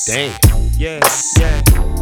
Damn. Yeah, yeah.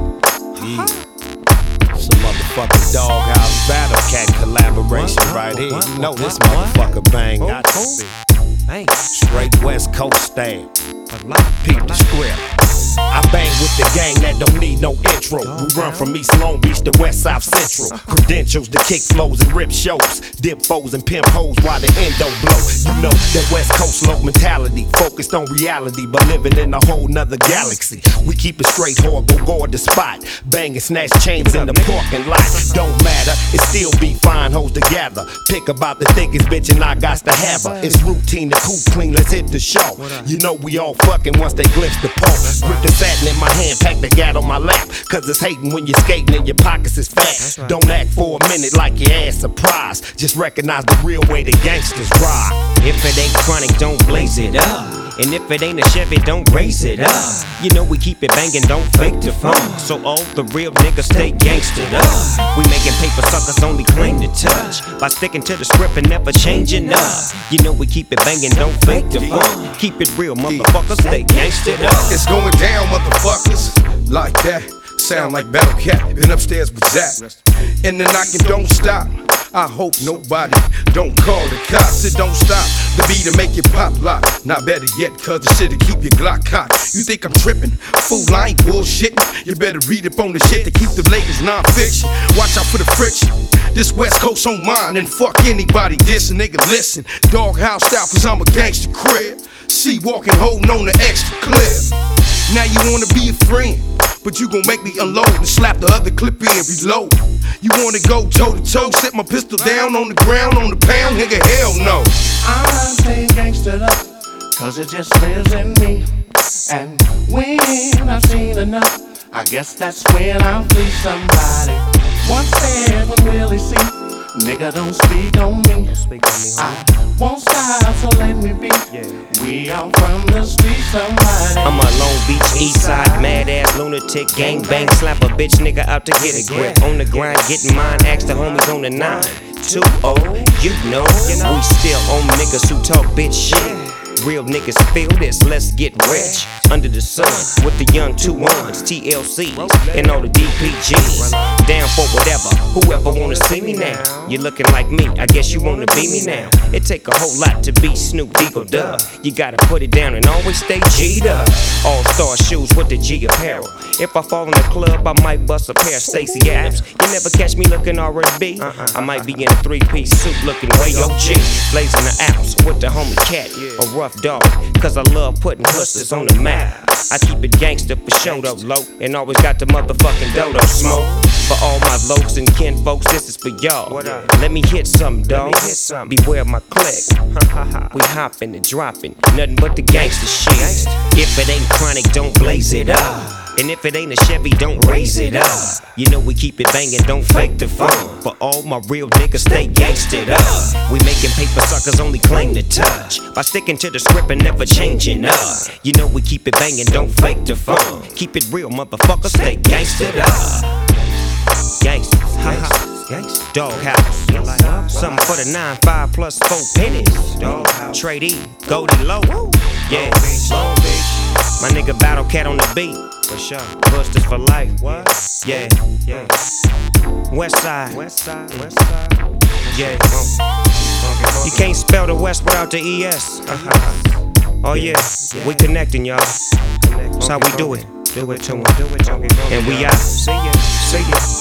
Some motherfucking Doghouse Battle Cat collaboration right here. You know this motherfucker bang. Got to be straight West Coast style. Peep the script. I bang with the gang that don't need no intro. We run from East Long Beach to West South Central. Credentials to kick flows and rip shows. Dip foes and pimp hoes while the endo blow. You know that West Coast low mentality. Focused on reality, but living in a whole nother galaxy. We keep it straight hard, go guard the spot. Bang and snatch chains in the parking lot. Don't matter, it still be fine hoes together. Pick about the thickest bitch and I got to have her. It's routine to cool clean, let's hit the show. You know we all fucking once they glimpse the pole. Grip the satin in my hand, pack the gat on my lap. Cause it's hating when you're skating and your pockets is fat. Don't act for a minute like your ass surprised. Just recognize the real way the gangsters ride. If it ain't chronic, don't blaze it up. And if it ain't a Chevy, don't raise it up. You know we keep it banging, don't fake the funk. So all the real niggas stay gangstered up. We making paper suckers only claim to touch. By sticking to the script and never changing up. You know we keep it banging, don't fake the funk. Keep it real, motherfuckers, stay gangstered up. It's going down, motherfuckers. Like that, sound like Battle Cat. Been upstairs with Zach. And the knocking don't stop. I hope nobody don't call the cops. It don't stop the beat to make it pop lock. Not better yet, cause the shit'll keep your Glock cocked. You think I'm tripping? Fool, I ain't bullshitting. You better read up on the shit to keep the latest non-fiction. Watch out for the friction. This West Coast on mine, and fuck anybody dissing. Nigga, listen. Doghouse style, cause I'm a gangster crib. See, walking, holding on the extra clip. Now you wanna be a friend, but you gon' make me unload and slap the other clip in and reload. You wanna go toe to toe, set my pistol down on the ground, on the pound, nigga, hell no. I'm saying gangsta up, cause it just lives in me. And when I've seen enough, I guess that's when I'll free somebody. Once there was really see, nigga don't speak on me. I won't stop, so let me be. We all from the street, somebody. I'm a Long Beach East Side mad ass lunatic, gang bang, slap a bitch nigga out to get a grip. On the grind, getting mine, ask the homies on the 9-2-0. You know, we still on niggas who talk bitch shit. Real niggas feel this, let's get rich. Under the sun, with the young 2-1s, TLCs, and all the DPGs. Down for whatever, whoever wanna see me now. You looking like me, I guess you wanna be me now. It take a whole lot to be Snoop Eagle Dub. You gotta put it down and always stay G'd up. All-star shoes with the G apparel. If I fall in the club, I might bust a pair of Stacey Adams. You never catch me looking R&B. I might be in a 3-piece suit looking way OG. Blazing the ounce with the homie Cat, a rough dog, cause I love putting hustlers on the map. I keep it gangster for show though, low, and always got the motherfucking dodo smoke. For all my lokes and kin folks, this is for y'all. Let me hit something, dawg. Beware my click. We hopping and dropping, nothing but the gangster shit. If it ain't chronic, don't blaze it up. And if it ain't a Chevy, don't raise it up. You know we keep it banging, don't fake the fun. For all my real niggas, stay gangstered up. We making paper suckers only claim to touch. By sticking to the script and never changing up. You know we keep it banging, don't fake the fun. Keep it real, motherfuckers, stay gangstered up. Gangsters, gangsters, Doghouse. Something for the 9-5 plus 4 pennies. Trade E, Goldie Low. Yeah, my nigga Battle Cat on the beat. For sure. Busters for life. What? Yeah, yeah. West side. West side. West side. Yeah. You can't spell the West without the ES. Oh yeah. We connecting, y'all. That's how we do it. Do it to 'em. And we out. See ya. See ya.